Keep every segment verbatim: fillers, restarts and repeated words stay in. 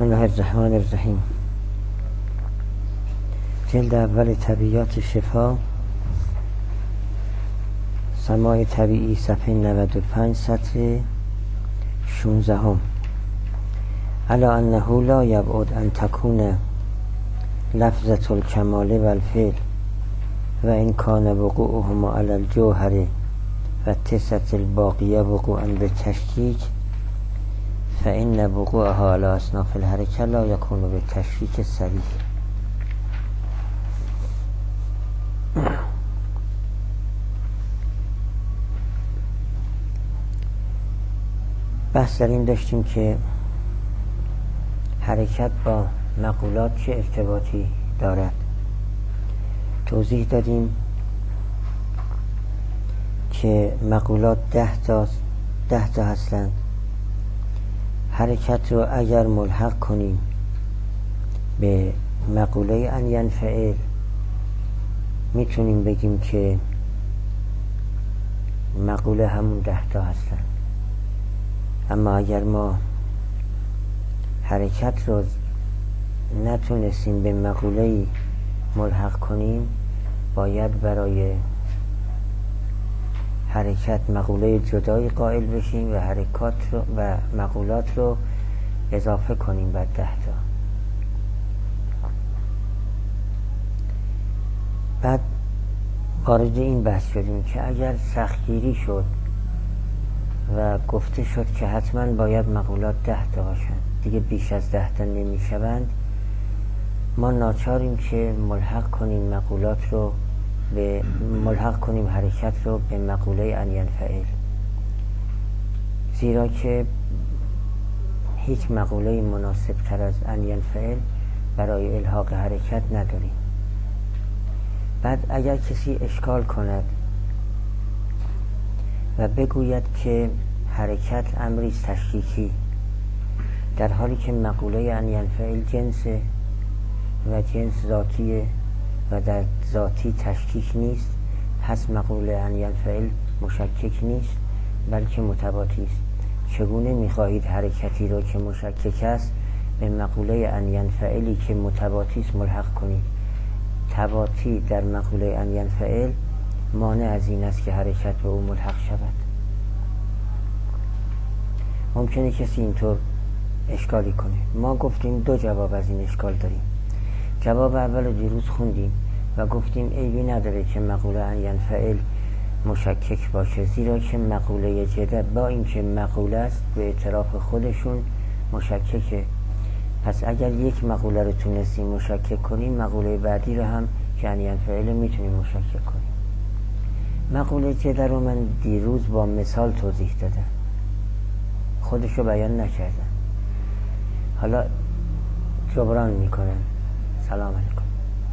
بسم الله الرحمن الرحیم. جلد اول طبیعیات شفا، سماع طبیعی، صفحه نود و پنج، سطر شانزده هم. الا انه لا یبعد ان تکون لفظة الکمال و الفعل و ان کان وقوعهما علی الجوهر و تسعة الباقیه وقوعا بالتشکیک فإن وقوعها على اصناف الحرکه لا یکون بالتشکیک صریح. بحث در این داشتیم که حرکت با مقولات چه ارتباطی دارد. توضیح دادیم که مقولات ده تا ده تا هستند. حرکت رو اگر ملحق کنیم به مقوله ان ینفعل میتونیم بگیم که مقوله همون ده تا هستند. اما اگر ما حرکت رو نتونستیم به مقوله ملحق کنیم، باید برای حرکت مقوله جدایی قائل بشیم و حرکات رو و مقولات رو اضافه کنیم بر ده تا. بعد وارد این بحث شدیم که اگر سختگیری شد و گفته شد که حتما باید مقولات ده تا باشند، دیگه بیش از ده تا نمی شوند، ما ناچاریم که ملحق کنیم مقولات رو به ملحق کنیم حرکت رو به مقوله ان ینفعل، زیرا که هیچ مقوله مناسب تر از ان ینفعل برای الحاق حرکت نداریم. بعد اگر کسی اشکال کند و بگوید که حرکت امری است تشکیکی، در حالی که مقوله ان ینفعل جنسه و جنس ذاتیه و در ذاتی تشکیک نیست، پس مقوله ان ینفعل مشکک نیست بلکه متباطی است. چگونه می‌خواهید حرکتی رو که مشکک است به مقوله ان ینفعلی که متباطی است ملحق کنید؟ تباطی در مقوله ان ینفعل مانع از این است که حرکت به او ملحق شود. ممکنه کسی اینطور اشکالی کنه. ما گفتیم دو جواب از این اشکال داریم. جواب اول دیروز خوندیم و گفتیم عیبی نداره که مقوله ان ینفعل مشکک باشه، زیرا که مقوله جده با اینکه مقوله است به اعتراف خودشون مشککه. پس اگر یک مقوله رو تونستیم مشکک کنیم، مقوله بعدی رو هم که ان ینفعل میتونیم مشکک کنیم. مقوله جده رو من دیروز با مثال توضیح دادم، خودشو بیان نکردم، حالا جبران میکنن. سلام علیکم.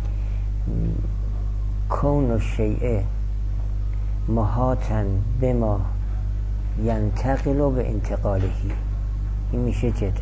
کون الشیء محاطاً بما ینتقل به انتقالهی، این میشه جده.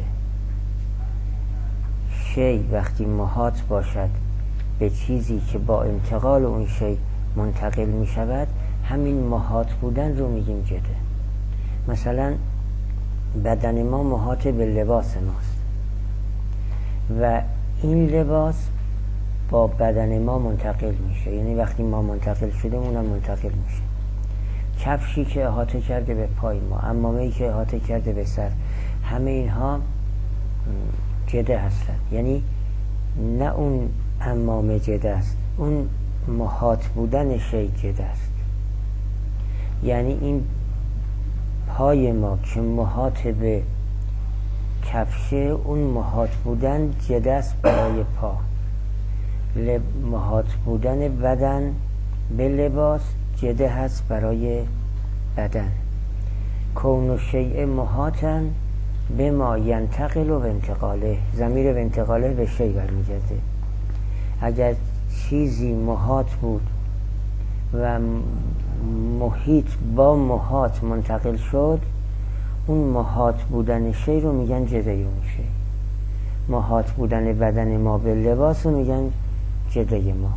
شی وقتی محاط باشد به چیزی که با انتقال اون شی منتقل میشود، همین محاط بودن رو میگیم جده. مثلا بدن ما محاط به لباس ماست و این لباس با بدن ما منتقل میشه، یعنی وقتی ما منتقل شدیم اونم منتقل میشه. کفشی که احاطه کرده به پای ما، عمامه‌ای که احاطه کرده به سر، همه اینها جده هستن. یعنی نه اون عمامه جده است، اون محاط بودن شی جده است. یعنی این پای ما که محاط به کفشه، اون محاط بودن جده است برای پا. لب محاط بودن بدن به لباس جده هست برای بدن. کون الشیء محاطاً بما ینتقل و انتقاله، ضمیر و انتقاله به شی برمیگرده. اگر چیزی محاط بود و محیط با محاط منتقل شد، اون محاط بودن شی رو میگن جده اون شی. محاط بودن بدن ما به لباس رو میگن جده ما.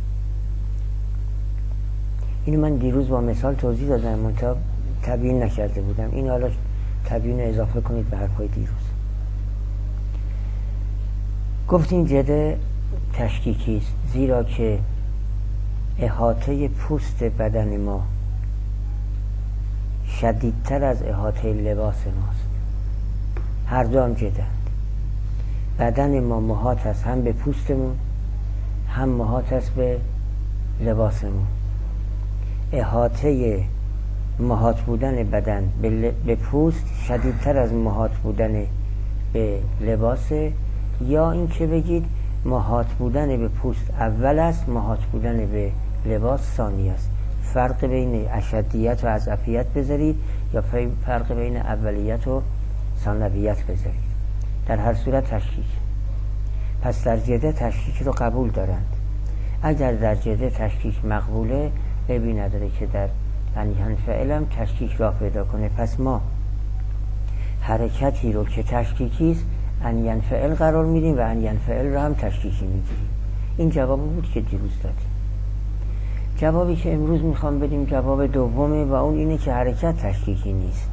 اینو من دیروز با مثال توضیح دادم، منتها تبیین نکرده بودم. این حالا تبیین اضافه کنید به حرفای دیروز. گفتیم جده تشکیکی است، زیرا که احاطه پوست بدن ما شدیدتر از احاطه لباس ماست. هر دو هم جدند. بدن ما محاط است هم به پوستمون هم محاط است به لباسمون. احاطه محاط بودن بدن به پوست شدیدتر از محاط بودن به لباس، یا این که بگید محاط بودن به پوست اول است، محاط بودن به لباس ثانی است. فرق بین اشدیت و اضعفیت بذارید یا فرق بین اولیت و ثانویت بذارید، در هر صورت تشکیک. پس در جده تشکیک رو قبول دارند. اگر در جده تشکیک مقبوله، عیبی نداره که در انیان فعل هم تشکیک راه پیدا کنه. پس ما حرکتی رو که تشکیکی است انیان فعل قرار میدیم و انیان فعل رو هم تشکیکی میگیریم. این جوابی بود که دیروز دادیم. جوابی که امروز میخوام بدیم جواب دومه و اون اینه که حرکت تشکیکی نیست.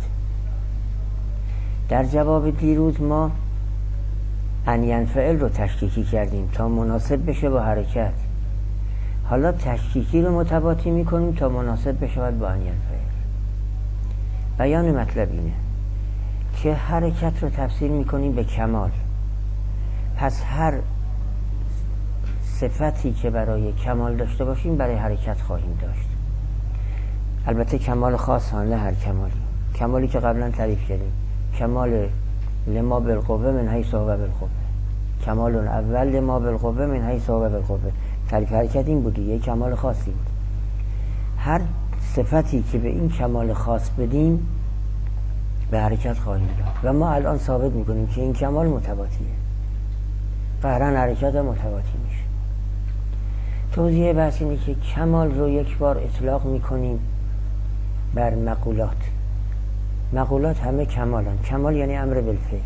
در جواب دیروز ما انیان فعل رو تشکیکی کردیم تا مناسب بشه با حرکت. حالا تشکیکی رو متباطی میکنیم تا مناسب بشه با انیان فعل. بیان مطلب اینه که حرکت رو تفسیر میکنیم به کمال. پس هر صفتی که برای کمال داشته باشیم برای حرکت خواهیم داشت. البته کمال خاص ها، نه هر کمالی. کمالی که قبلا تعریف کردیم، کمال لما بالقوه من حیث هو بالقوه، کمال اول لما بالقوه من حیث هو بالقوه. تعریف حرکت این بود، یک کمال خاصی بود. هر صفتی که به این کمال خاص بدیم به حرکت خواهیم داد و ما الان ثابت میکنیم که این کمال متباطیه، قهرن حرکت هم متباطی میشه. توضیح بحث اینه که کمال رو یک بار اطلاق میکنیم بر مقولات. مقولات همه کمالن. کمال یعنی امر بالفعل،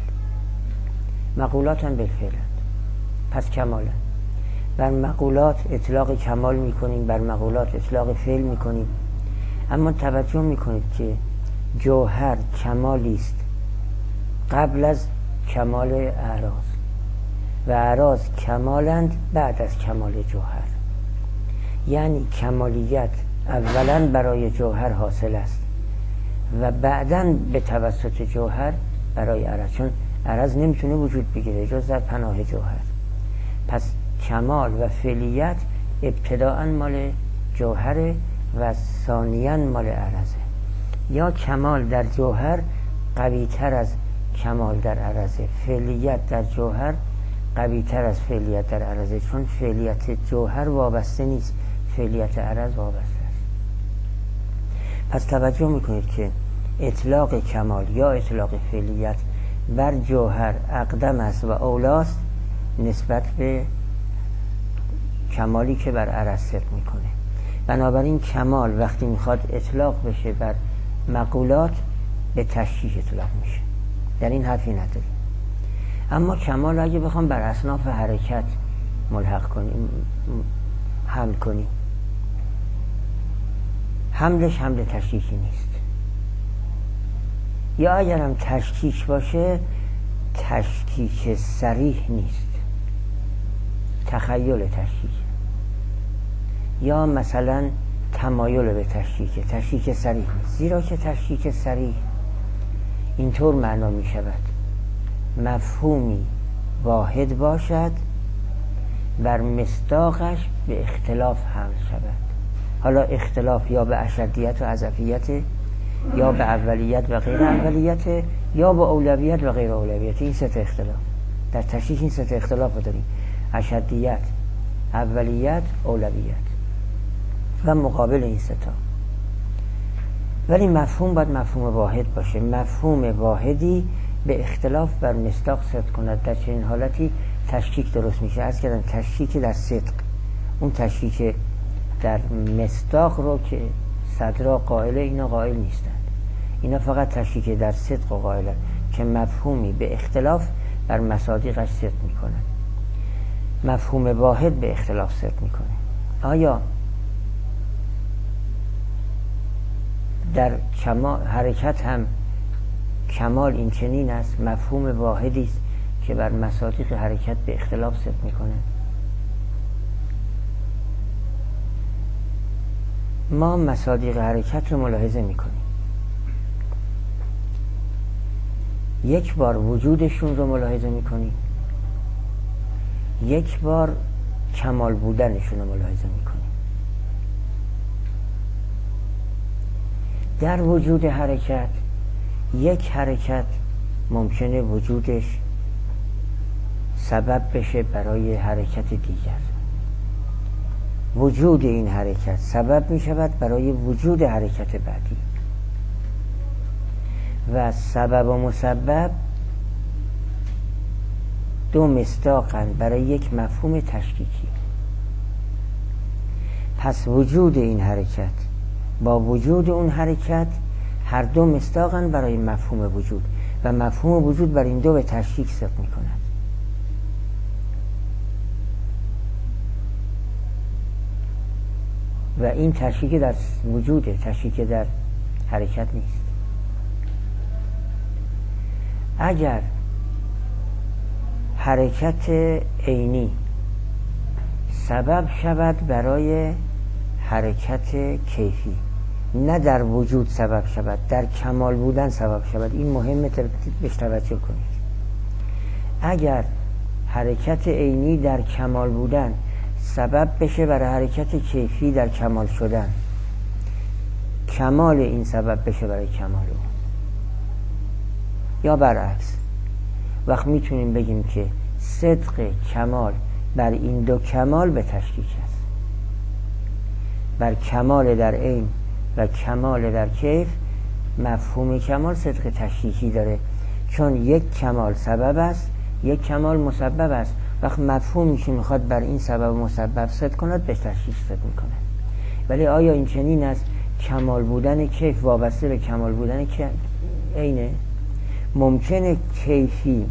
مقولات هم بالفعلند، پس کمالن. بر مقولات اطلاق کمال میکنیم، بر مقولات اطلاق فعل میکنیم. اما توجه میکنید که جوهر کمالی است قبل از کمال اعراض و اعراض کمالند بعد از کمال جوهر. یعنی کمالیت اولا برای جوهر حاصل است و بعداً به توسط جوهر برای عرض، چون عرض نمیتونه وجود بگیره جز در پناه جوهر. پس کمال و فعلیت ابتداءً مال جوهر و ثانیاً مال عرضه. یا کمال در جوهر قوی تر از کمال در عرضه، فعلیت در جوهر قوی تر از فعلیت در عرضه، چون فعلیت جوهر وابسته نیست، فعلیت عرض وابسته است. پس توجه میکنید که اطلاق کمال یا اطلاق فعلیت بر جوهر اقدم است و اولاست نسبت به کمالی که بر عرض صدق میکنه. بنابراین کمال وقتی میخواد اطلاق بشه بر مقولات به تشکیک اطلاق میشه، در این حرفی نداریم. اما کمال اگه بخوام بر اصناف حرکت ملحق کنیم، حمل کنیم، حملش حمل تشکیکی نیست. یا اگرم تشکیک باشه تشکیک صریح نیست، تخیل تشکیک، یا مثلا تمایل به تشکیک، تشکیک صریح نیست. زیرا که تشکیک صریح اینطور معنا می شود مفهومی واحد باشد بر مصداقش به اختلاف حمل شود. حالا اختلاف یا به اشدیت و اضعفیت، یا به اولیت و غیر اولیت، یا به اولویت و غیر اولویت. این سه تا اختلاف در تشکیک، این سه تا اختلاف رو داریم: اشدیت، اولیت، اولویت و مقابل این سه تا. ولی مفهوم باید مفهوم واحد باشه، مفهوم واحدی به اختلاف بر مصداق صدق کند. در چنین حالتی تشکیک درست میشه. عرض کردم تشکیک در صدق، اون تشکیک در مصداق رو که صدرا قائله، اینا قائل نیستند. اینا فقط تشکیک در صدق و قائلن که مفهومی به اختلاف بر مصادیقش صدق میکنن. مفهوم واحد به اختلاف صدق میکنه. آیا در کمال حرکت هم کمال این چنین است؟ مفهوم واحدی است که بر مصادیق حرکت به اختلاف ثبت میکنه. ما مصادیق حرکت رو ملاحظه میکنیم، یک بار وجودشون رو ملاحظه میکنیم، یک بار کمال بودنشون رو ملاحظه میکنیم. در وجود حرکت، یک حرکت ممکنه وجودش سبب بشه برای حرکت دیگر، وجود این حرکت سبب می شود برای وجود حرکت بعدی، و سبب و مسبب دو مصداقند برای یک مفهوم تشکیکی. پس وجود این حرکت با وجود اون حرکت هر دو مصداقند برای مفهوم وجود، و مفهوم وجود بر این دو به تشکیک ثبت می کند. و این تشکیک در وجوده، تشکیک در حرکت نیست. اگر حرکت عینی سبب شود برای حرکت کیفی، نه در وجود سبب شود، در کمال بودن سبب شود، این مهمه بهش توجه کنید. اگر حرکت عینی در کمال بودن سبب بشه برای حرکت کیفی در کمال شدن، کمال این سبب بشه برای کمال اون، یا برعکس، وقت میتونیم بگیم که صدق کمال بر این دو کمال به تشکیک است، بر کمال در عین و کمال در کیف. مفهوم کمال صدق تشکیکی داره، چون یک کمال سبب است، یک کمال مسبب است. وقت مفهومی که میخواد بر این سبب و مسبب صدق کند به تشکیک صدق میکنه. ولی آیا این چنین است کمال بودن کیف وابسته به کمال بودن عینه؟ ممکنه کیفی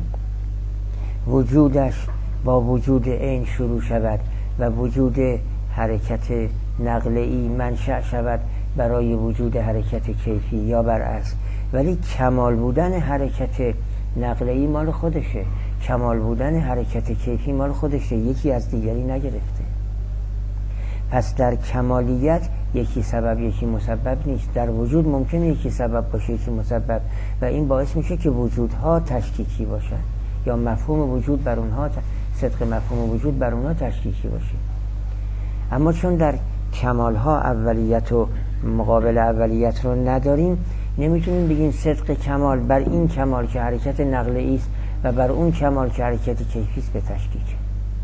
وجودش با وجود عین شروع شود و وجود حرکت نقله‌ای منشأ شود برای وجود حرکت کیفی، یا برعکس، ولی کمال بودن حرکت نقله‌ای مال خودشه، کمال بودن حرکت کیفی مال خودشه، یکی از دیگری نگرفته. پس در کمالیت یکی سبب یکی مسبب نیست. در وجود ممکنه یکی سبب باشه یکی مسبب، و این باعث میشه که وجودها تشکیکی باشن، یا مفهوم وجود بر اونها، صدق مفهوم وجود بر اونها تشکیکی باشه. اما چون در کمالها اولیت و مقابل اولیت رو نداریم، نمیتونیم بگیم صدق کمال بر این کمال که حرکت نقله‌ای است و بر اون کمال که حرکت کیفی است به تشکیک.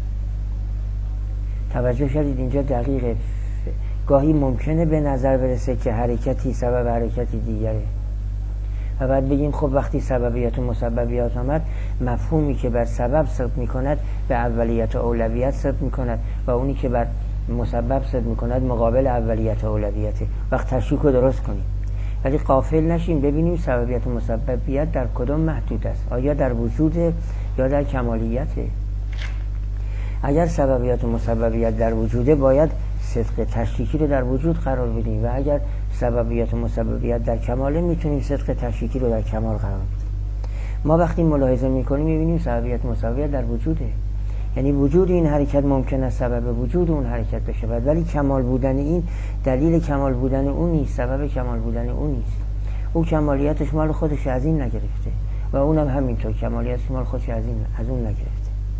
توجه کردید اینجا دقیقه. گاهی ممکنه به نظر برسه که حرکتی سبب حرکتی دیگره، و بعد بگیم خب وقتی سببیت و مسببیت آمد، مفهومی که بر سبب ثبت میکند به اولیت و اولویت ثبت میکند، و اونی که بر مسبب ثبت میکند مقابل اولیت و اولویته. وقت تشکیک رو درست کنیم، ولی غافل نشیم ببینیم سببیت و مسببیت در کدام محدود است، آیا در وجود یا در کمالیته. اگر سببیت و مسببیت در وجوده، باید صدق تشکیکی رو در وجود قرار بدیم، و اگر سببیت و مسببیت در کماله، میتونیم صدق تشکیکی رو در کمال قرار بدیم. ما وقتی ملاحظه میکنیم میبینیم سببیت و مسببیت در وجوده، یعنی وجود این حرکت ممکن است سبب وجود اون حرکت بشه، ولی کمال بودن این دلیل کمال بودن اون نیست، سبب کمال بودن اون نیست. او کمالیتش مال خودش از این نگرفته، و اونم همینطور کمالیتش مال خودش از این از اون نگرفته.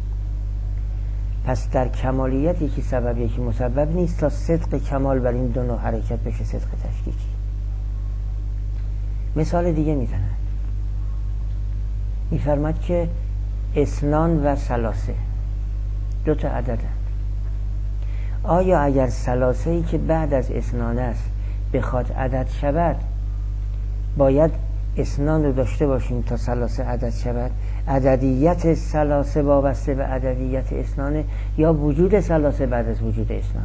پس در کمالیت یکی سبب یکی مسبب نیست تا صدق کمال بر این دو نوع حرکت بشه صدق تشکیکی. مثال دیگه میزنن، میفرماد که اثنان و ثلاثه دو تا عددند. آیا اگر ثلاثه‌ای که بعد از اثنان است بخواد عدد شود، باید اثنان رو داشته باشیم تا ثلاثه عدد شود؟ عددیت ثلاثه وابسته به عددیت اثنانه، یا وجود ثلاثه بعد از وجود اثنانه؟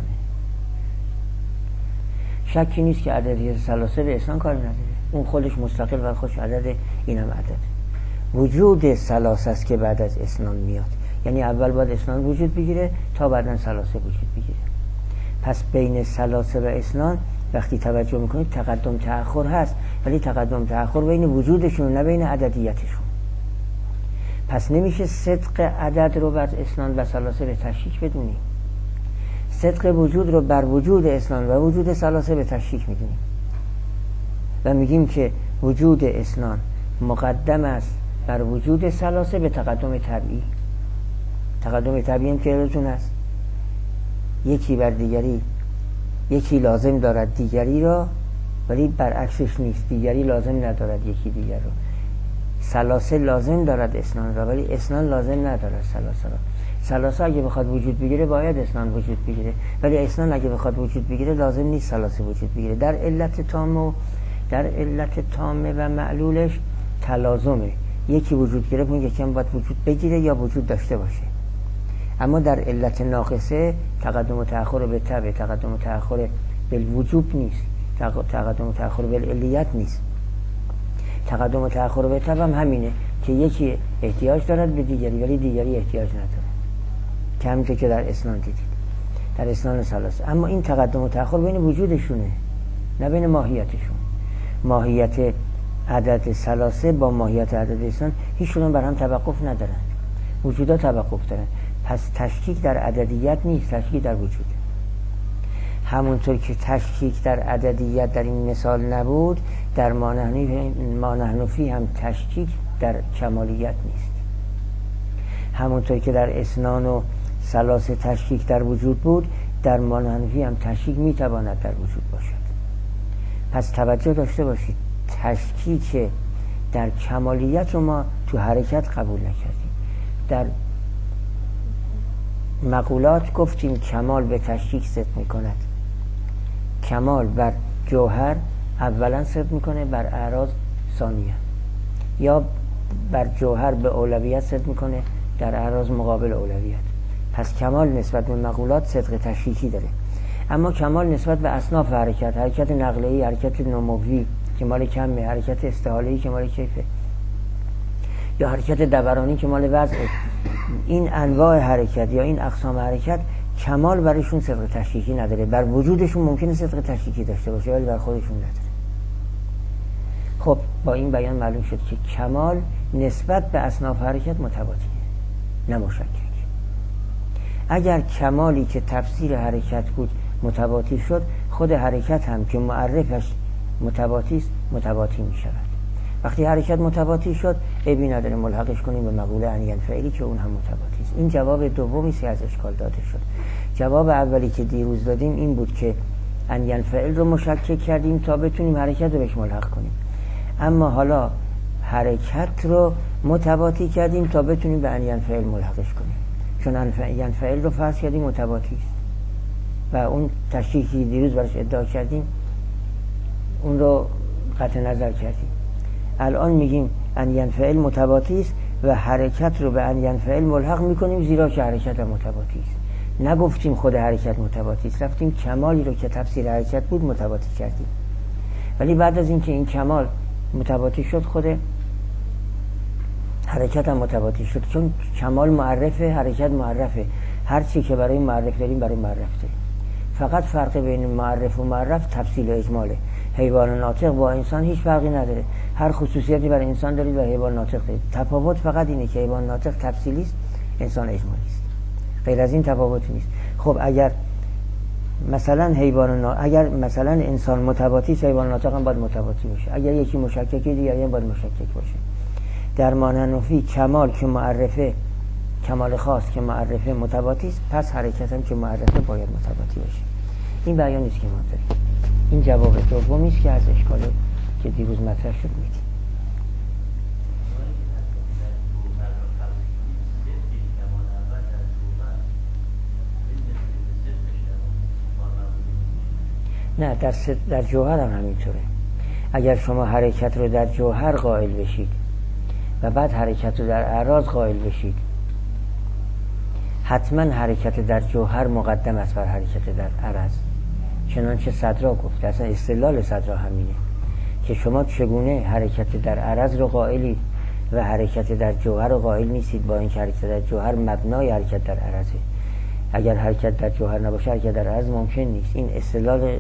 شکی نیست که عددیت ثلاثه به اثنان کاری نداره، اون خودش مستقل و خودش عدد، اینم عدد. وجود ثلاثه است که بعد از اثنان میاد، یعنی اول باید اثنان وجود بگیره تا بعداً ثلاثه وجود بگیره. پس بین ثلاثه و اثنان وقتی توجه میکنید تقدم تأخر هست، ولی تقدم تأخر بین وجودشون نه بین عددیتشون. پس نمیشه صدق عدد رو بر اسنان و ثلاثه به تشکیک بدونیم، صدق وجود رو بر وجود اسنان و وجود ثلاثه به تشکیک میدونیم و میگیم که وجود اسنان مقدم است بر وجود ثلاثه به تقدم طبیعی. تقدم طبیعی هم که یادتون هست یکی بر دیگری، یکی لازم دارد دیگری را ولی برعکسش نیست، دیگری لازم ندارد یکی دیگر رو. ثلاثه لازم دارد اسنان را ولی اسنان لازم ندارد ثلاثه را. ثلاثه اگه بخواد وجود بگیره باید اسنان وجود بگیره، ولی اسنان اگه بخواد وجود بگیره لازم نیست ثلاثه وجود بگیره. در علت تامه و در علت تامه و معلولش تلازمه، یکی وجود گرفت اون یکی هم باید وجود بگیره یا وجود داشته باشه. اما در علت ناقصه تقدم و تأخر به تبع، تقدم و تأخر بالوجوب نیست، تقدم و تأخر بالعلیت نیست. تقدم و تأخر به تبع هم همینه که یکی احتیاج دارد به دیگری ولی دیگری احتیاج نداره، که همینطور که در اسنان دیدید، در اسنان ثلاثه. اما این تقدم و تأخر بین وجودشونه نه بین ماهیتشون. ماهیت عدد ثلاثه با ماهیت عدد اسنان هیچ کدوم بر هم توقف ندارن، وجودا توقف دارن. پس تشکیک در عددیت نیست، تشکیک در وجود. همونطور که تشکیک در عددیت در این مثال نبود، در ما نحن فیه هم تشکیک در کمالیت نیست. همونطور که در اسنان و ثلاثه تشکیک در وجود بود، در ما نحن فیه هم تشکیک میتواند در وجود باشد. پس توجه داشته باشید، تشکیک در کمالیت رو ما تو حرکت قبول نکردیم. در مقولات گفتیم کمال به تشکیک صدق میکند. کمال بر جوهر اولا صدق میکنه، بر اعراض ثانیه، یا بر جوهر به اولویت صدق میکنه، در اعراض مقابل اولویت. پس کمال نسبت به مقولات صدق تشکیکی داره. اما کمال نسبت به اصناف حرکت، حرکت نقله‌ای، حرکت نموی که مال کمه، حرکت استحاله‌ای که مال کیفه، یا حرکت دورانی که مال وضعه، این انواع حرکت یا این اقسام حرکت کمال برایشون صدق تشکیکی نداره. بر وجودشون ممکنه صدق تشکیکی داشته باشه ولی بر خودشون نداره. خب با این بیان معلوم شد که کمال نسبت به اصناف حرکت متباطیه، نه مشکک. اگر کمالی که تفسیر حرکت بود متباطی شد، خود حرکت هم که معرفش متباطی است متباطی می شود. وقتی حرکت متباطی شد عیبی نداره ملحقش کنیم به مقوله ان ینفعلی که اون هم متباطی است. این جواب دومی که از اشکال داده شد. جواب اولی که دیروز دادیم این بود که ان ینفعل رو مشکک کردیم تا بتونیم حرکت رو بهش ملحق کنیم، اما حالا حرکت رو متباطی کردیم تا بتونیم به ان ینفعل ملحقش کنیم، چون ان ینفعل رو فرض کردیم متباطی است و اون تشکیکی دیروز براش ادعا کردیم اون رو قطع نظر کردیم. الان میگیم ان ینفعل متباطی است و حرکت رو به ان ینفعل ملحق میکنیم زیرا که حرکت متباطی است. نگفتیم خود حرکت متباطی است، رفتیم کمالی رو که تفسیر حرکت بود متباطی کردیم. ولی بعد از اینکه این کمال متباطی شد خود حرکت هم متباطی شد، چون کمال معرفه، حرکت معرفه. هر چی که برای معرف داریم برای معرف داریم. فقط فرق بین معرف و معرف تفصیل و اجماله. حیوان ناطق با انسان هیچ فرقی نداره، هر خصوصیتی برای انسان دارید و حیوان ناطق دارید. تفاوت فقط اینه که حیوان ناطق تفصیلی است، انسان اجمالی است. غیر از این تفاوتی نیست. خب اگر مثلا حیوان نا... اگر مثلا انسان متباطی است، حیوان ناطق هم باید متباطی باشه. اگر یکی مشککی دیگری هم باید مشکک باشه. در ماننفی کمال که معرفه، کمال خاص که معرفه متباطی است، پس حرکت هم که معرفه باید متباطی باشه. این بیانی است که ما داریم. این جواب دومی است که از اشکال که دیروز مطرح شد میدیم. نه، در, در جوهر هم همینطوره. اگر شما حرکت رو در جوهر قائل بشید و بعد حرکت رو در اعراض قائل بشید، حتما حرکت در جوهر مقدم است بر حرکت در عرض. چنانچه صدرا گفته، اصلا استدلال صدرا همینه که شما چگونه حرکت در عرض رو قائلید و حرکت در جوهر رو قائل نیستید، با این که حرکت در جوهر مبنای حرکت در عرضه. اگر حرکت در جوهر نباشه حرکت در عرض ممکن نیست. این استدلال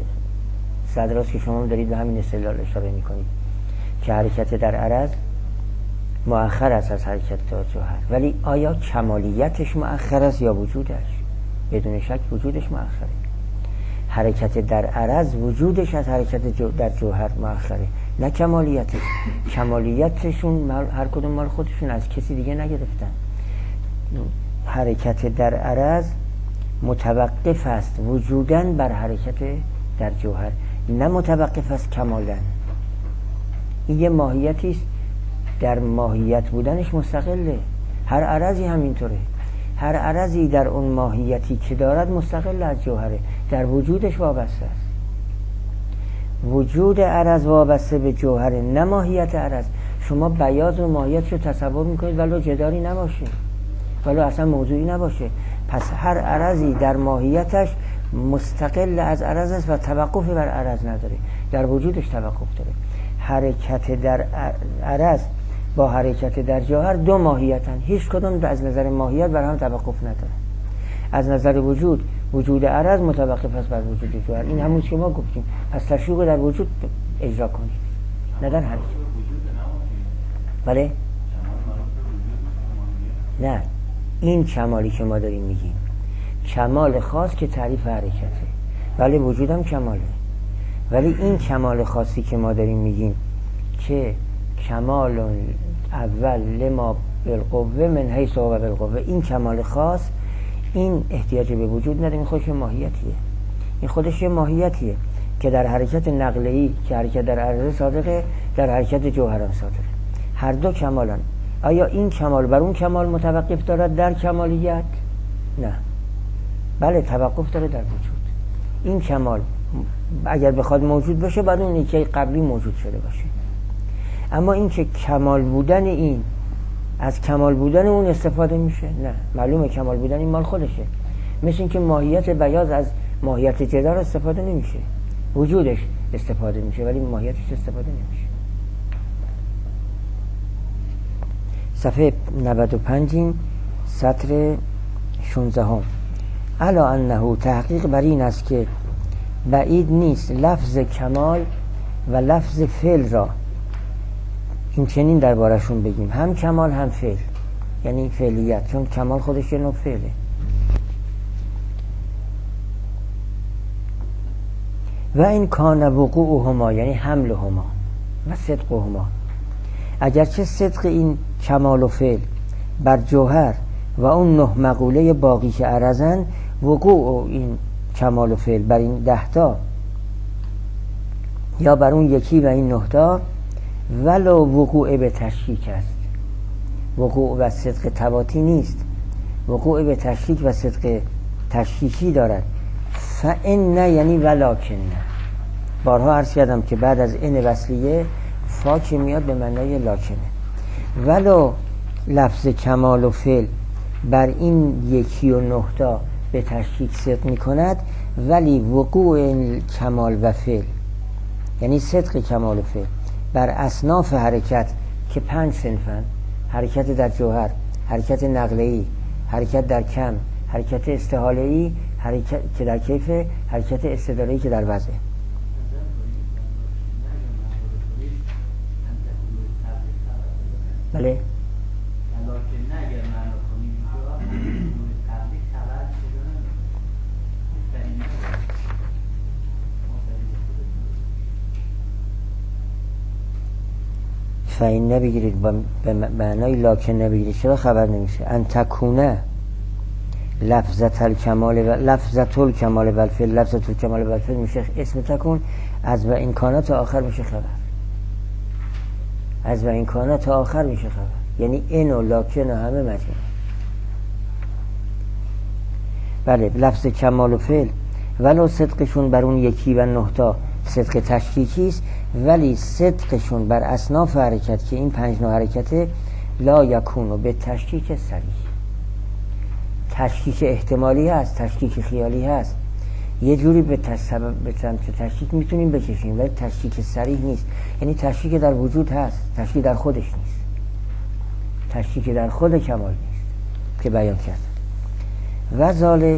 صدراست که شما دارید به همین استدلال اشاره میکنید که حرکت در عرض مؤخر است از حرکت تا جوهر، ولی آیا کمالیتش مؤخر است یا وجودش؟ بدون شک وجودش مؤخره. حرکت در عرض وجودش از حرکت جو در جوهر مؤخره، نه کمالیتش. کمالیتشون هر کدوم مال خودشون، از کسی دیگه نگرفتن. حرکت در عرض متوقف است وجوداً بر حرکت در جوهر، نه متوقف است کمالاً. این یه ماهیتی است، در ماهیت بودنش مستقله. هر عرضی همینطوره، هر عرضی در اون ماهیتی که دارد مستقل از جوهره، در وجودش وابسته است. وجود عرض وابسته به جوهره، نه ماهیت عرض. شما بیاض و ماهیت رو تصور میکنید ولو جداری نباشه، ولو اصلا موضوعی نباشه. پس هر عرضی در ماهیتش مستقل از عرض است و توقف بر عرض نداره، در وجودش توقف داره. حرکت در عرض با حرکت در جوهر دو ماهیتن، هیچ کدوم از نظر ماهیت بر هم توقف نداره. از نظر وجود، وجود عرض متوقف است بر وجود جوهر. این همون که ما گفتیم، پس تشویق در وجود اجرا کنید، نه در حرکت. بله؟ نه، این کمالی که ما داریم میگیم کمال خاص که تعریف حرکته، ولی وجودم کماله. ولی این کمال خاصی که ما داریم میگیم که کمال اول لما بالقوه من حیث هو بالقوه، این کمال خاص، این احتیاج به وجود نداره، این خودش ماهیتیه. این خودش ماهیتیه که در حرکت نقله‌ای که حرکت در عرض صادقه، در حرکت جوهر هم صادقه. هر دو کمالن. آیا این کمال بر اون کمال متوقف دارد در کمالیت؟ نه. بله توقف داره در وجود. این کمال اگر بخواد موجود باشه بعد اون یکی قبلی موجود شده باشه. اما این که کمال بودن این از کمال بودن اون استفاده میشه، نه. معلومه کمال بودن این مال خودشه. مثل این که ماهیت بیاض از ماهیت جدار استفاده نمیشه، وجودش استفاده میشه ولی ماهیتش استفاده نمیشه. صفحه نود و پنج سطر شانزده هم. الا انه تحقیق بر این است که بعید نیست لفظ کمال و لفظ فعل را این چنین دربارشون بگیم، هم کمال هم فعل، یعنی فعلیت، چون کمال خودش یه نوع فعله. و این کان وقوعهما یعنی حملهما و صدقهما، اگرچه صدق این کمال و فعل بر جوهر و اون نه مقوله باقی که عرضن، وقوع این کمال و فعل بر این دهتا یا بر اون یکی و این نهتا ولو وقوع به تشکیک است. وقوع و صدق تباطی نیست، وقوع به تشکیک و صدق تشکیکی دارد. فان نه یعنی ولکن نه. بارها عرض کردم که بعد از ان وصلیه فا که میاد به معنای لاکنه. ولو لفظ کمال و فعل بر این یکی و نهتا به تشکیک صدق می کند، ولی وقوع کمال و فعل یعنی صدق کمال و فعل بر اصناف حرکت که پنج صنفن: حرکت در جوهر، حرکت نقله‌ای، حرکت در کم، حرکت استحاله‌ای، حرکت که در کیف، حرکت استداره‌ای که در وضعه. بله فاین نبگیرید، به معنای لاکن نبگیرید. چرا خبر نمیشه؟ ان تکونه لفظت الکمال و لفظت الکمال بالفعل، لفظت الکمال بالفعل میشه اسم تکون، از و این کانه تا آخر میشه خبر، از و این کانه تا آخر میشه خبر، یعنی این و لاکن و همه مجموع. بله لفظ کمال و فعل ولو صدقشون بر اون یکی و نهتا صدق تشکیکی است، ولی صدقشون بر اصناف حرکت که این پنج نوع حرکته لا یکونو به تشکیک صریح. تشکیک احتمالی هست، تشکیک خیالی هست، یه جوری به سبب به سمت تشکیک میتونیم بکشیم، ولی تشکیک صریح نیست. یعنی تشکیک در وجود هست، تشکیک در خودش نیست، تشکیک در خود کمال نیست که بیان کرد. و ذالک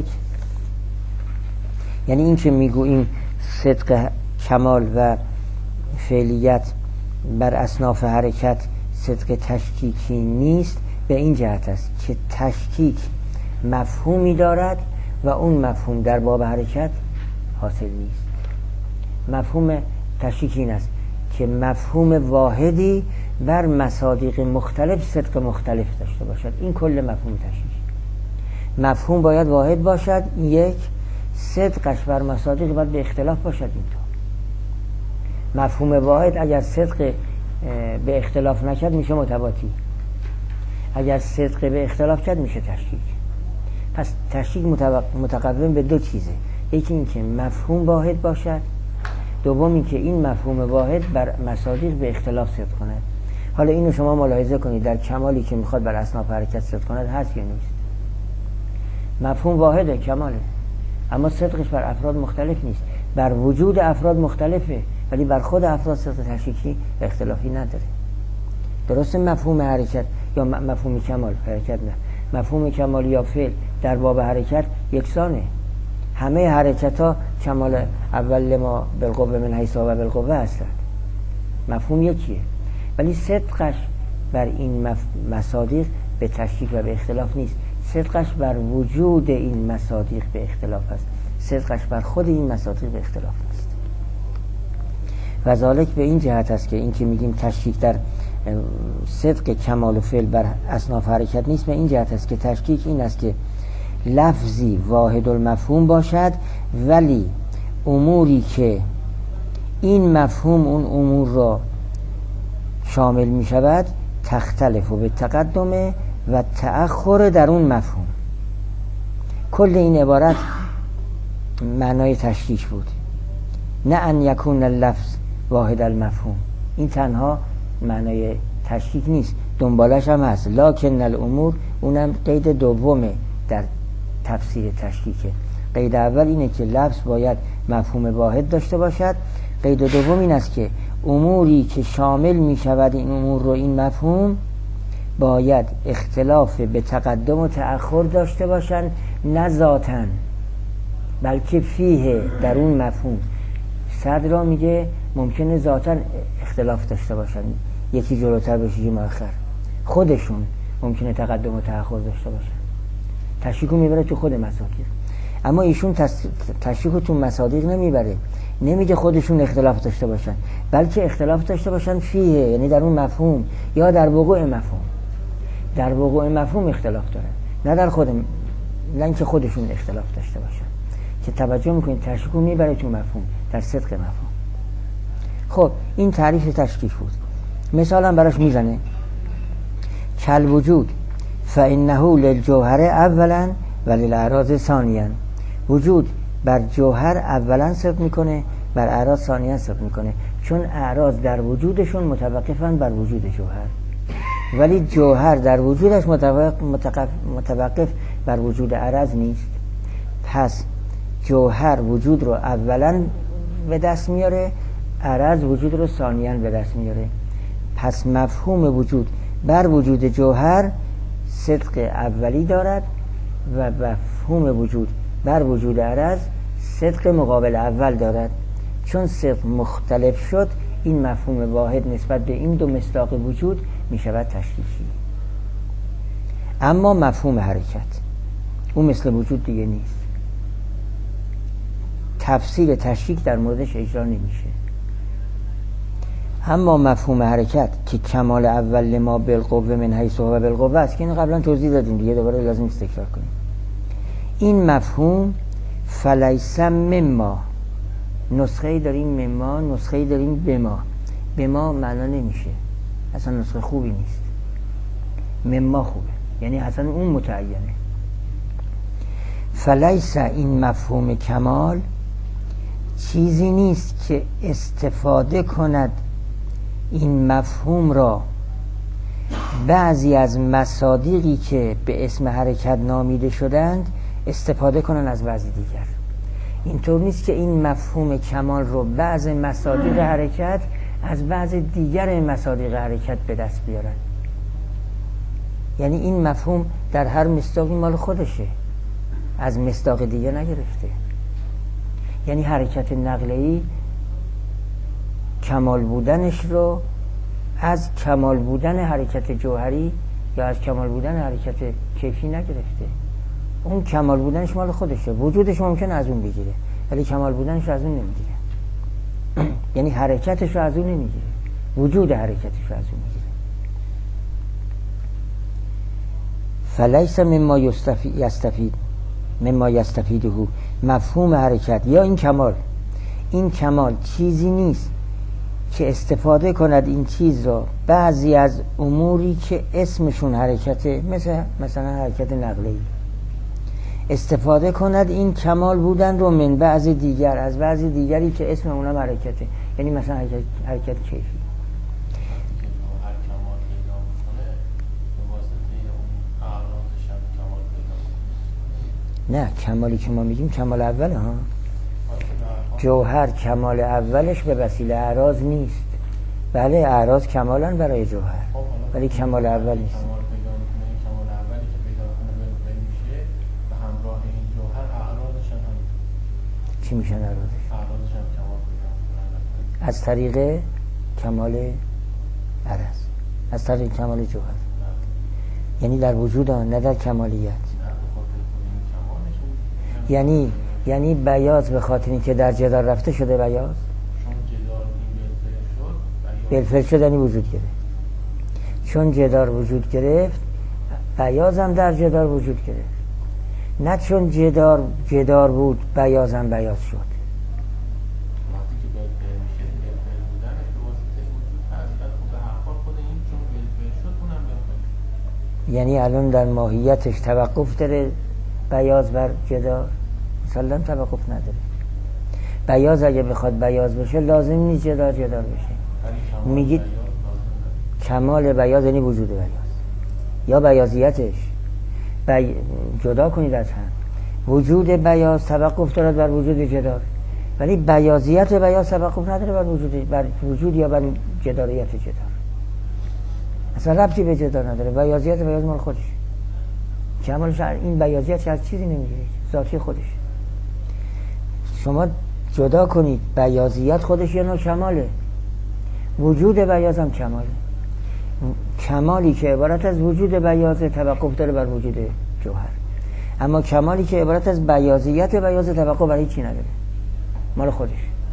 یعنی این که میگوییم صدق کمال و فعلیت بر اصناف حرکت صدق تشکیکی نیست به این جهت است که تشکیک مفهومی دارد و اون مفهوم در باب حرکت حاصل نیست. مفهوم تشکیک این است که مفهوم واحدی بر مصادیق مختلف صدق مختلف داشته باشد. این کل مفهوم تشکیک. مفهوم باید واحد باشد، یک، صدقش بر مصادیق باید به اختلاف باشد. اینطور مفهوم واحد اگر صدق به اختلاف نکرد میشه متواتی، اگر صدق به اختلاف کرد میشه تشکیک. پس تشکیک متقوم به دو چیزه، یکی این که مفهوم واحد باشد، دوم این که این مفهوم واحد بر مصادیق به اختلاف صدق کند. حالا اینو شما ملاحظه کنید در کمالی که میخواد بر اصناف حرکت صدق کند هست یا نیست. مفهوم واحده، کماله، اما صدقش بر افراد مختلف نیست، بر وجود افراد مختلفه، ولی بر خود افراد صدق تشکیکی اختلافی نداره. درسته مفهوم حرکت یا مفهوم کمال، حرکت نه، مفهوم کمال یا فعل در باب حرکت یکسانه. همه حرکت ها کمال اول ما بالقوه من حیث و بالقوه هستند، مفهوم یکیه، ولی صدقش بر این مف... مصادیق به تشکیک و به اختلاف نیست. صدقش بر وجود این مصادیق به اختلاف است، صدقش بر خود این مصادیق به اختلاف نیست. و ذالک به این جهت است که این که میگیم تشکیک در صدق کمال و فعل بر اصناف حرکت نیست، به این جهت است که تشکیک این است که لفظی واحد المفهوم باشد، ولی اموری که این مفهوم اون امور را شامل می شود تختلف و به تقدم و تأخر در اون مفهوم. کل این عبارت معنای تشکیک بود، نه ان یکون اللفظ واحد المفهوم. این تنها معنای تشکیک نیست، دنبالش هم هست لکن الامور، اونم قید دومه در تفسیر تشکیکه. قید اول اینه که لفظ باید مفهوم واحد داشته باشد، قید دوم این است که اموری که شامل می شود این امور رو این مفهوم باید اختلاف به تقدم و تأخر داشته باشند، نه ذاتاً بلکه فیه در اون مفهوم. صدر را میگه ممکنه ذاتاً اختلاف داشته باشن، یکی جلوتر بشه یکی مؤخر، خودشون ممکنه تقدم و تأخر داشته باشن. تشکیکو میبره تو خود مصادیق، اما ایشون تشکیکو تو مصادیق نمیبره، نمیگه خودشون اختلاف داشته باشن، بلکه اختلاف داشته باشن فیه، یعنی در اون مفهوم یا در وقوع مفهوم. در وقوع مفهوم اختلاف داره، نه در خود، نه اینکه خودشون اختلاف داشته باشن. که توجه میکنید تشکیکو میبره تو مفهوم، در صدق مفهوم. خب این تعریف تشکیک بود. مثال هم براش میزنه، کل وجود فانه للجوهر اولا و للاعراض ثانیا. وجود بر جوهر اولا صدق میکنه، بر اعراض ثانیا صدق میکنه، چون اعراض در وجودشون متوقفن بر وجود جوهر، ولی جوهر در وجودش متوقف, متوقف بر وجود عرض نیست. پس جوهر وجود رو اولا به دست میاره، عرض وجود رو ثانیاً به دست میاره. پس مفهوم وجود بر وجود جوهر صدق اولی دارد و مفهوم وجود بر وجود عرض صدق مقابل اول دارد. چون صدق مختلف شد، این مفهوم واحد نسبت به این دو مصداق وجود می شود تشکیکی. اما مفهوم حرکت اون مثل وجود دیگه نیست، تفسیر تشکیک در موردش اجرا نمیشه. اما مفهوم حرکت که کمال اول ما بالقوه من حیث و بالقوه است که این قبلا توضیح دادیم دیگه، دوباره لازم است تکرار کنیم. این مفهوم فلیس مما، نسخه‌ای داریم مما، نسخه‌ای داریم بما. بما معنا نمیشه، اصلا نسخه خوبی نیست. مما خوبه، یعنی اصلا اون متعینه. فلیس این مفهوم کمال چیزی نیست که استفاده کند این مفهوم را بعضی از مصادیقی که به اسم حرکت نامیده شدند استفاده کنند از بعضی دیگر. اینطور نیست که این مفهوم کمال رو بعض مصادیق حرکت از بعض دیگر مصادیق حرکت به دست بیارن. یعنی این مفهوم در هر مصداقی مال خودشه، از مصداق دیگه نگرفته. یعنی حرکت نقله‌ای کمال بودنش رو از کمال بودن حرکت جوهری یا از کمال بودن حرکت کیفی نگرفته. اون کمال بودنش مال خودشه، وجودش ممکنه از اون بگیره ولی کمال بودنش از اون نمیگیره. یعنی حرکتش رو از اون نمیگیره، وجود حرکتش رو از اون میگیره. فلیس مما یستفید مما یستفیده مفهوم حرکت یا این کمال. این کمال چیزی نیست که استفاده کند این چیز را بعضی از اموری که اسمشون حرکته، مثل مثلا حرکت نقله‌ای، استفاده کند این کمال بودن رو من بعضی دیگر از بعضی دیگری که اسم اونم حرکته. یعنی مثلا حرکت, حرکت کیفی. نه، کمالی که ما میگیم کمال اوله ها. جوهر کمال اولش به وسیله اعراض نیست. بله اعراض کمالن برای جوهر ولی کمال اول نیست. کمال پیدا میکنه، کمال اولی که پیدا کنه به میشه به همراه این جوهر اعراضش هم چی میشن اعراضش؟ اعراضش هم کمال پیدا میکنه از طریق کمال عرض، از طریق کمال جوهر. یعنی در وجود آن، نه در کمالیت. یعنی یعنی بیاض به خاطر اینکه در جدار رفته شده بیاض، چون جدار این بالفعل شد یعنی وجود گرفت. چون جدار وجود گرفت بیاض هم در جدار وجود گرفت. نه چون جدار جدار بود بیاض هم بیاض شد. وقتی که بالفعل میشه بالفعل بودن به واسطه وجود حقیقت خود حرفا خود این چون بالفعل شد اونم بالفعل. یعنی الان در ماهیتش توقف داره بیاض بر جدار؟ مثلا توقف نداره. بیاض اگه بخواد بیاض بشه لازم نیست جدار جدار بشه. میگید کمال بیاض یعنی وجود بیاض یا بیاضیتش. بی... جدا کنید از هم. وجود بیاض توقف دارد بر وجود جدار ولی بیاضیت بیاض توقف نداره بر وجود بر وجود یا بر جداریت جدار. اصلا ربطی به جدار نداره. بیاضیت بیاض مال خودش. کمالش این بیاضیت از چیزی نمیگیره، ذاتی خودش. شما جدا کنید بیاضیت خودش یه نوع کماله، وجود بیاض هم کماله. کمالی که عبارت از وجود بیاض توقف داره بر وجود جوهر، اما کمالی که عبارت از بیاضیت بیاض توقف بر هیچی نداره، مال خودش.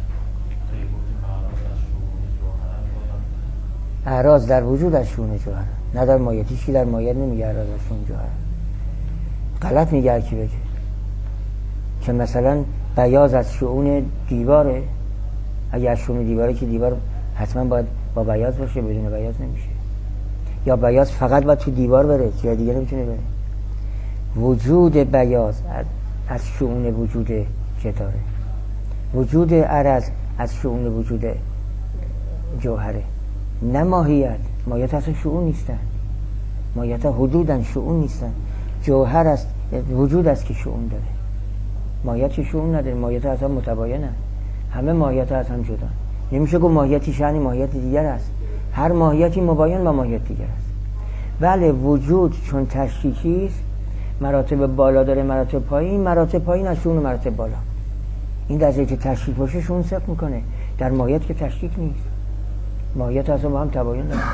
اعراض در وجود از شؤون جوهر، نه در مایت. هیچی در مایت نمیگه اعراض از شؤون جوهر. غلط میگه کی بگه که مثلا بیاض از شؤون دیواره. اگه از شؤون دیواره که دیوار حتما باید با بیاض باشه، بدون بیاض نمیشه. یا بیاض فقط باید تو دیوار بره که دیگه نمیتونه بره. وجود بیاض از شؤون وجود جداره. وجود عرض از شؤون وجود جوهره، نه ماهیت. ماهیت اصلا شؤون نیستن، ماهیت حدودن، شؤون نیستن. جوهر است، وجود است که شؤون داره. ماهیت شؤون نداره. ماهیت اصلا متباینه، همه ماهیت از هم جدا. نمیشه گفت ماهیتی شأن ماهیت دیگر است. هر ماهیتی مباین با ماهیت دیگر است. بله وجود چون تشکیکی است، مراتب بالا داره مراتب پایین. مراتب پایین از شؤون مراتب بالا. این در جایی که تشکیک باشه شؤون صفر میکنه، در ماهیت که تشکیک نیست. ماهیت اصلا با هم تباین داره.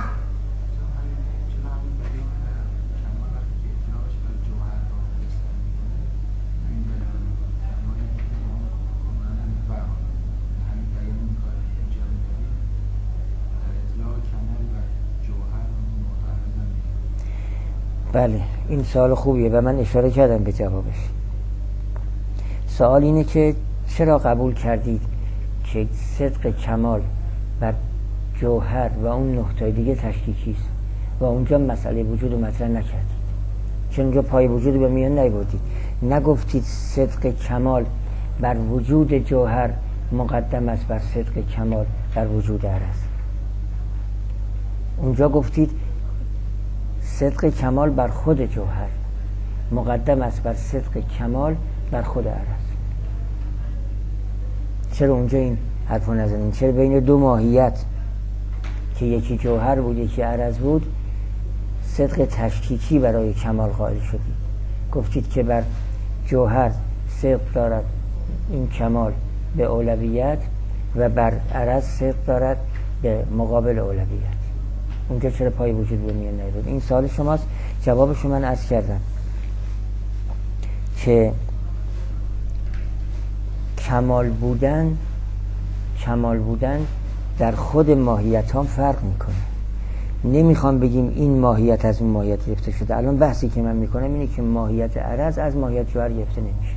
بله این سوال خوبیه و من اشاره کردم به جوابش. سوال اینه که چرا قبول کردید که صدق کمال بر جوهر و اون نقطه دیگه تشکیکی است و اونجا مسئله وجود رو مطرح نکردید؟ چون اونجا پای وجود به میان نیاوردید. نگفتید صدق کمال بر وجود جوهر مقدم است بر صدق کمال بر وجود عرض. اونجا گفتید صدق کمال بر خود جوهر مقدم است بر صدق کمال بر خود عرض. چرا اونجا این حرفو نزنید؟ چرا بین دو ماهیت که یکی جوهر بود یکی عرض بود صدق تشکیکی برای کمال قائل شدید؟ گفتید که بر جوهر صدق دارد این کمال به اولویت و بر عرض صدق دارد به مقابل اولویت. اونجا چرا پای وجود به میان نیاورد؟ این سوال شماست. جوابشو من عرض کردم که کمال بودن کمال بودن در خود ماهیت هم فرق میکنه. نمیخوام بگیم این ماهیت از اون ماهیت گرفته شده. الان بحثی که من میکنم اینه که ماهیت عرض از ماهیت جوهر گرفته نمیشه.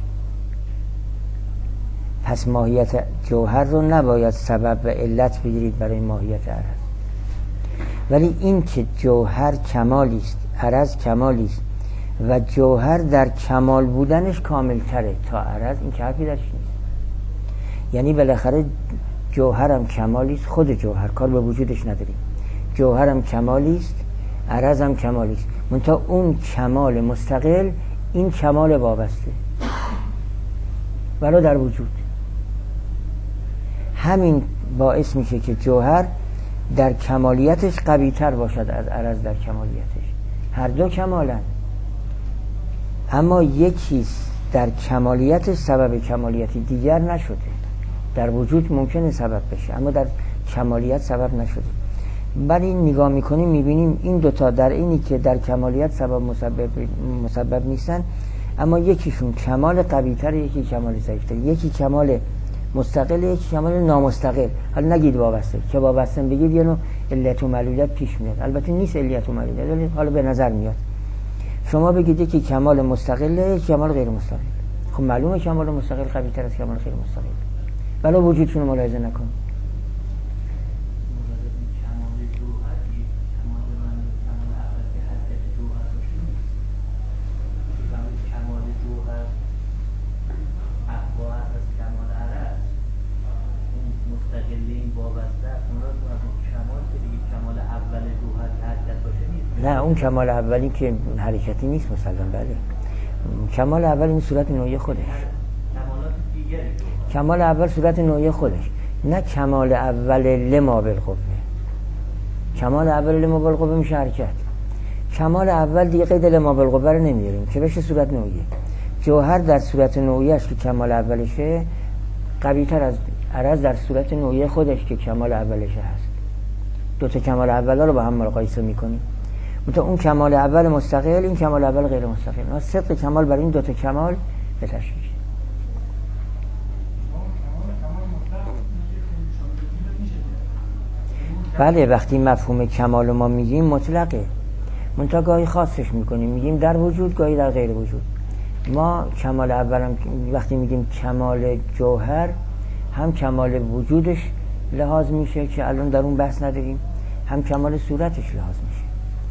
پس ماهیت جوهر رو نباید سبب و علت بگیرید برای ماهیت عرض. ولی این که جوهر کمالی است، عرض کمالی است و جوهر در کمال بودنش کامل تره تا عرض، این که حرفی درش نیست. یعنی بالاخره جوهرم کمالی است، خود جوهر، کار به وجودش نداریم، جوهرم کمالی است، عرضم کمالی است، منتها اون کمال مستقل این کمال وابسته ولو در وجود. همین باعث میشه که جوهر در کمالیتش قوی تر باشد از عرض در کمالیتش. هر دو کمالن، اما یکیست در کمالیتش سبب کمالیتی دیگر نشده. در وجود ممکنه سبب بشه اما در کمالیت سبب نشده. ولی نگاه میکنیم میبینیم این دوتا در اینی که در کمالیت سبب مسبب, مسبب نیستن، اما یکیشون کمال قوی تر، یکی کمال ضعیف تر، یکی کمال مستقل، یکی کمال نامستقل. حالا نگید وابسته، که وابسته بگید یه نوع علت و معلولیت پیش میاد. البته نیست علت و معلولیت، ولی حالا به نظر میاد. شما بگید یکی کمال مستقله، یکی کمال غیر مستقل. خب معلومه کمال مستقل قوی تر از کمال غیر مستقل. ولی وجودشون رو ملاحظه نکن. نه اون کمال اولی که حرکتی نیست مسلم. بله کمال اول این صورت نوعی خودش، کمال اول صورت نوعی خودش، نه کمال اول لما بالقوه. کمال اول لما بالقوه میشه حرکت. کمال اول دیگه قید لما بالقوه رو نمیاریم که بشه صورت نوعی. جوهر در صورت نوعیش که کمال اولشه قوی تر از عرض در صورت نوعی خودش که کمال اولشه هست. دو تا کمال اولا رو با هم مقایسه میکنیم. مثلا اون کمال اول مستقل، این کمال اول غیر مستقل. ما صدق کمال برای این دو تا کمال به تشریح. بله وقتی مفهوم کمال ما میگیم مطلقه، منتها گاهی خاصش میکنیم، میگیم در وجود، گاهی در غیر وجود. ما کمال اولم وقتی میگیم کمال جوهر، هم کمال وجودش لحاظ میشه که الان در اون بحث نداریم، هم کمال صورتش لحاظ میشه.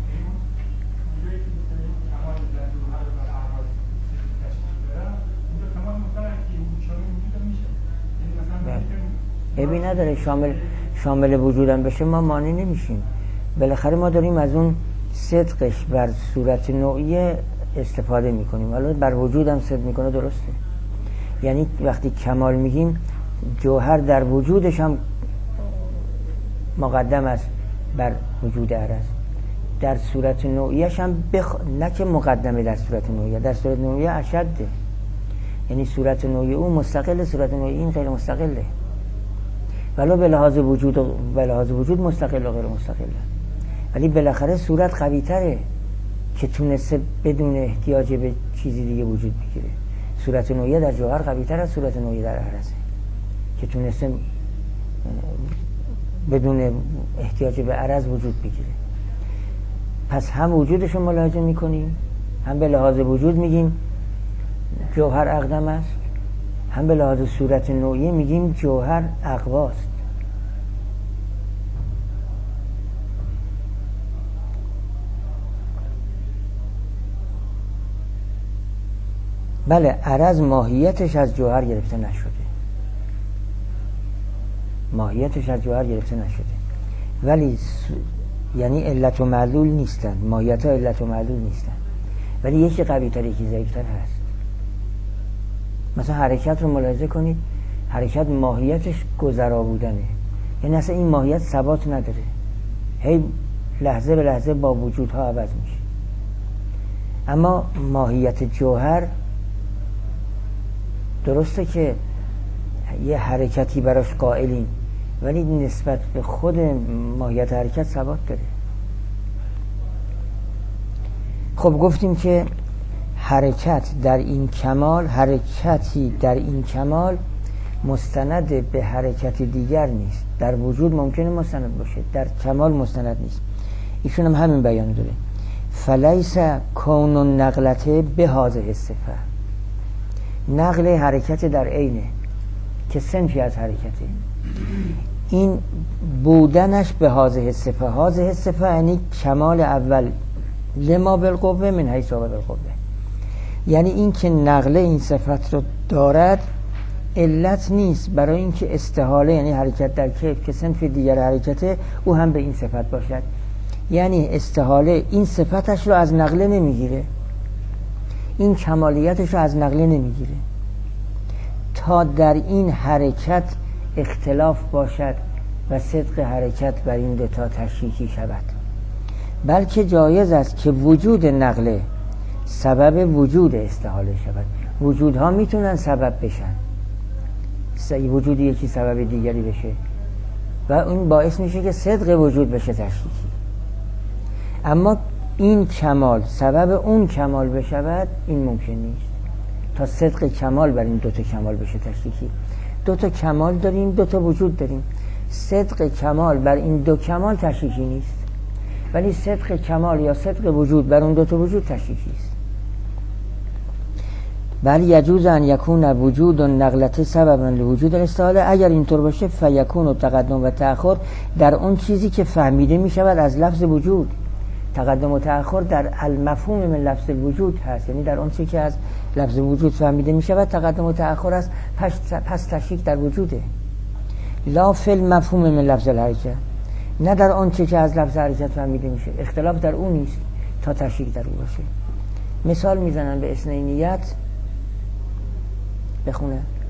عیبی نداره شامل شامل وجودم بشه، ما مانع نمیشیم. بالاخره ما داریم از اون صدقش بر صورت نوعی استفاده میکنیم، حالا بر وجودم صدق میکنه، درسته. یعنی وقتی کمال میگیم جوهر در وجودش هم مقدم است بر وجود عرض، در صورت نوعیش هم بخ... نه که مقدمه در صورت نوعیه، در صورت نوعیه اشده. یعنی صورت نوعی اون مستقل، صورت نوعی این غیر مستقله، ولی به لحاظ وجود و به لحاظ وجود مستقل و غیر مستقله. ولی بالاخره صورت قوی تره که تونسته بدون احتیاج به چیزی دیگه وجود بگیره. صورت نوعی در جوهر قوی تر از صورت نوعی در عرضه که تونسته بدون احتیاج به عرض وجود بگیره. پس هم وجودش رو ملاحظه میکنیم، هم به لحاظ وجود میگیم جوهر اقدم است، هم به لحاظ صورت نوعی میگیم جوهر اقواست. بله عرض ماهیتش از جوهر گرفته نشده، ماهیتش از جوهر گرفته نشده، ولی س... یعنی علت و معلول نیستن، ماهیت ها علت و معلول نیستن، ولی یکی قوی تر یکی ضعیف تر هست. مثلا حرکت رو ملاحظه کنید، حرکت ماهیتش گذرا بودنه، یعنی اصلا این ماهیت ثبات نداره، هی لحظه به لحظه با وجودها عوض میشه. اما ماهیت جوهر درسته که یه حرکتی براش قائلیم، ولی نسبت به خود ماهیت حرکت ثبات داره. خب گفتیم که حرکت در این کمال، حرکتی در این کمال مستند به حرکت دیگر نیست. در وجود ممکنه مستند باشه، در کمال مستند نیست. ایشون هم همین بیان داره. فلیس کون النقلته به هذه الصفه، نقل حرکت در عینه که صنفی از حرکته، این بودنش به هذه الصفه. هذه الصفه یعنی کمال اول، لما بالقوه من حیث بالقوه، یعنی این که نقل این صفت رو دارد علت نیست برای اینکه استحاله، یعنی حرکت در کیف که صنف دیگر حرکته، او هم به این صفت باشد. یعنی استحاله این صفتش رو از نقله نمیگیره، این کمالیتش رو از نقله نمیگیره تا در این حرکت اختلاف باشد و صدق حرکت بر این دوتا تشریکی شود. بلکه جایز است که وجود نقله سبب وجود استحاله شود. وجودها میتونن سبب بشن، وجود یکی سبب دیگری بشه و اون باعث میشه که صدق وجود بشه تشریکی. اما این کمال سبب اون کمال بشود، این ممکن نیست تا صدق کمال بر این دوتا کمال بشه تشریکی. دوتا کمال داریم، دوتا وجود داریم، صدق کمال بر این دو کمال تشریکی نیست، ولی صدق کمال یا صدق وجود بر اون دوتا وجود تشریکی است. بل یجوز ان یکون وجود و نقلت سببا لوجود الاستحاله، اگر اینطور باشه فیکون و تقدم و تأخر در اون چیزی که فهمیده می شود از لفظ وجود. تقدم و تأخر در المفهوم من لفظ الوجود هست، یعنی در اون چیزی که از لفظ وجود فهمیده می شود تقدم و تأخر است، پس, پس تشریک در وجوده. لا فی المفهوم من لفظ الحرکت، نه در اون چیزی که از لفظ حرکت فهمیده میشه، اختلاف در اون نیست تا تشریک در اون باشه. مثال میزنن به اثنینیت، بخونه.